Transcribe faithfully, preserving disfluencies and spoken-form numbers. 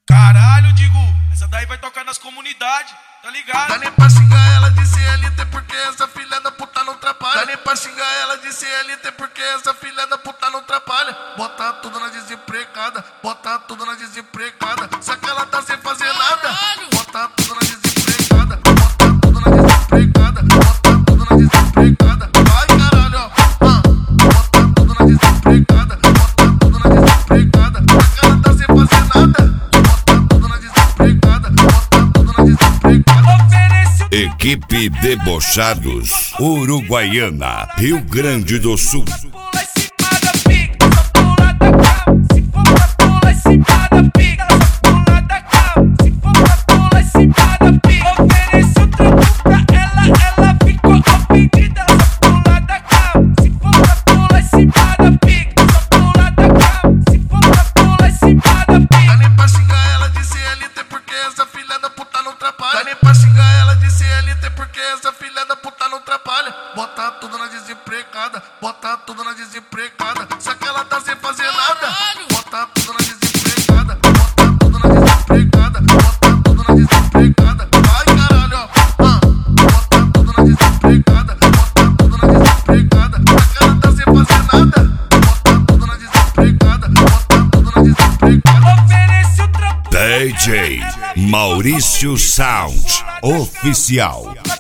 Caralho, digo, essa daí vai tocar nas comunidades, tá ligado? Dá nem pra xingar ela de C L T porque essa filha da puta não trabalha. Dá nem pra xingar ela de C L T porque essa filha da puta não trabalha. Bota tudo na desempregada, bota tudo na desempregada. Só que ela tá sem fazer nada. Bota tudo na desempregada, bota tudo na desempregada, bota tudo na desempregada. Vai caralho, ó, ah. Bota tudo na desempregada, bota tudo na desempregada. Só que ela tá sem fazer nada. Equipe Debochados, Uruguaiana, Rio Grande do Sul. Essa filha da puta não trabalha. Bota tudo na desempregada, bota tudo na desempregada. Só que ela tá sem fazer nada. Bota tudo na desempregada, bota tudo na desempregada, bota tudo na desempregada. Vai caralho, ó, ah. Bota tudo na desempregada, bota tudo na desempregada. Só que ela tá sem fazer nada. Bota tudo na desempregada, bota tudo na desempregada. D J Maurício Sound Oficial.